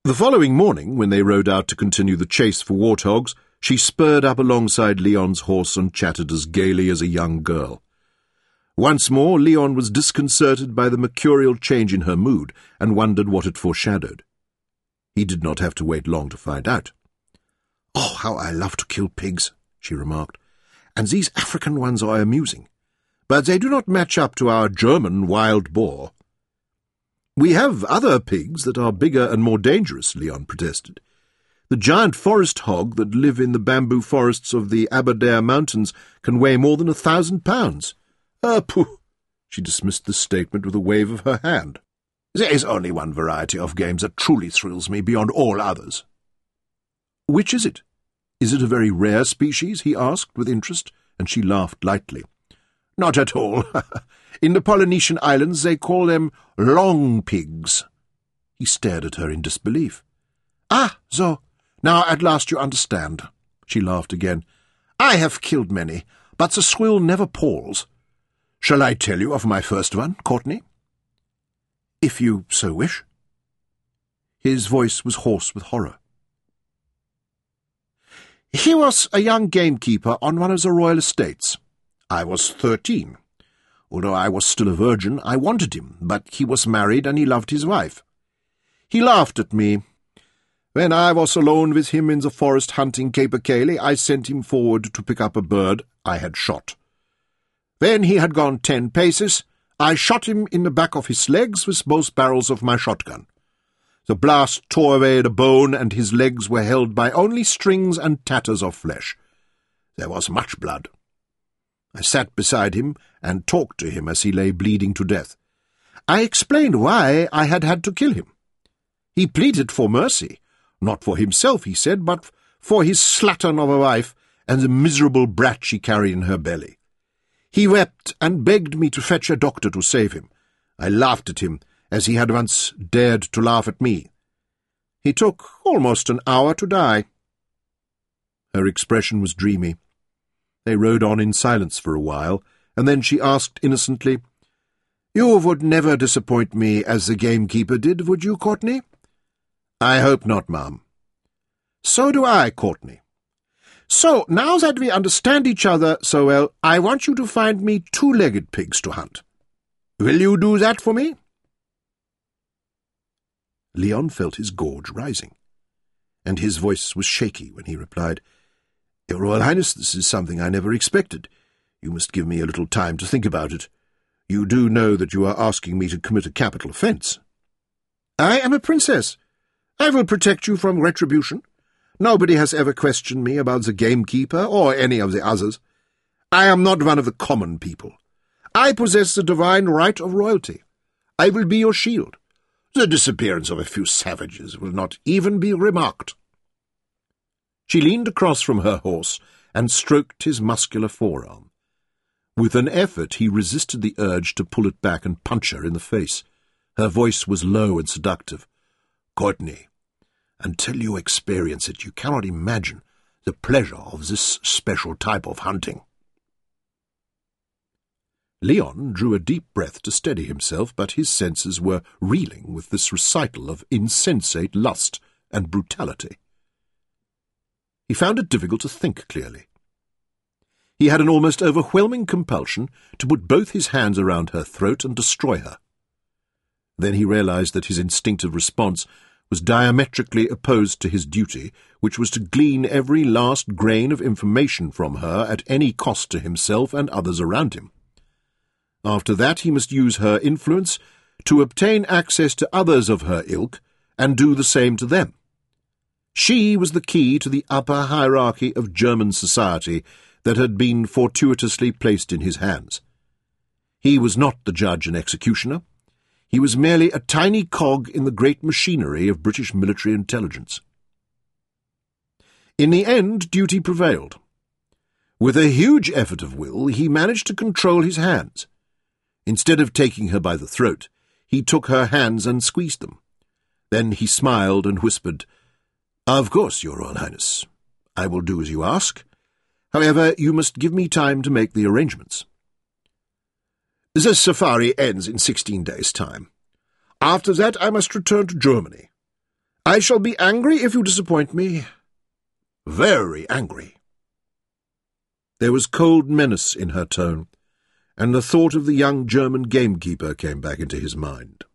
The following morning, when they rode out to continue the chase for warthogs, she spurred up alongside Leon's horse and chatted as gaily as a young girl. Once more, Leon was disconcerted by the mercurial change in her mood and wondered what it foreshadowed. He did not have to wait long to find out. "Oh, how I love to kill pigs," she remarked, "and these African ones are amusing. But they do not match up to our German wild boar." "We have other pigs that are bigger and more dangerous," Leon protested. "The giant forest hog that live in the bamboo forests of the Aberdare Mountains can weigh more than 1,000 pounds. Pooh!" She dismissed the statement with a wave of her hand. "There is only one variety of game that truly thrills me beyond all others." "Which is it? Is it a very rare species?" he asked with interest, and she laughed lightly. "Not at all. In the Polynesian islands they call them long pigs." He stared at her in disbelief. "Ah, so, now at last you understand." She laughed again. "I have killed many, but the thrill never palls. Shall I tell you of my first one, Courtney?" "If you so wish." His voice was hoarse with horror. "He was a young gamekeeper on one of the royal estates. I was 13. Although I was still a virgin, I wanted him, but he was married and he loved his wife. He laughed at me. When I was alone with him in the forest hunting capercaillie, I sent him forward to pick up a bird I had shot. When he had gone 10 paces, I shot him in the back of his legs with both barrels of my shotgun. The blast tore away the bone, and his legs were held by only strings and tatters of flesh. There was much blood. I sat beside him and talked to him as he lay bleeding to death. I explained why I had had to kill him. He pleaded for mercy, not for himself, he said, but for his slattern of a wife and the miserable brat she carried in her belly. He wept and begged me to fetch a doctor to save him. I laughed at him, as he had once dared to laugh at me. He took almost an hour to die." Her expression was dreamy. They rode on in silence for a while, and then she asked innocently, "You would never disappoint me as the gamekeeper did, would you, Courtney?" "I hope not, ma'am." "So do I, Courtney. So, now that we understand each other so well, I want you to find me 2-legged pigs to hunt. Will you do that for me?" Leon felt his gorge rising, and his voice was shaky when he replied, "Your Royal Highness, this is something I never expected. You must give me a little time to think about it. You do know that you are asking me to commit a capital offence." "I am a princess. I will protect you from retribution. Nobody has ever questioned me about the gamekeeper or any of the others. I am not one of the common people. I possess the divine right of royalty. I will be your shield. The disappearance of a few savages will not even be remarked." She leaned across from her horse and stroked his muscular forearm. With an effort he resisted the urge to pull it back and punch her in the face. Her voice was low and seductive. "Courtney, until you experience it, you cannot imagine the pleasure of this special type of hunting." Leon drew a deep breath to steady himself, but his senses were reeling with this recital of insensate lust and brutality. He found it difficult to think clearly. He had an almost overwhelming compulsion to put both his hands around her throat and destroy her. Then he realized that his instinctive response was diametrically opposed to his duty, which was to glean every last grain of information from her at any cost to himself and others around him. After that he must use her influence to obtain access to others of her ilk and do the same to them. She was the key to the upper hierarchy of German society that had been fortuitously placed in his hands. He was not the judge and executioner. He was merely a tiny cog in the great machinery of British military intelligence. In the end, duty prevailed. With a huge effort of will, he managed to control his hands. Instead of taking her by the throat, he took her hands and squeezed them. Then he smiled and whispered, "Of course, Your Royal Highness. I will do as you ask. However, you must give me time to make the arrangements. The safari ends in 16 days' time. After that I must return to Germany. I shall be angry if you disappoint me. Very angry." There was cold menace in her tone, and the thought of the young German gamekeeper came back into his mind.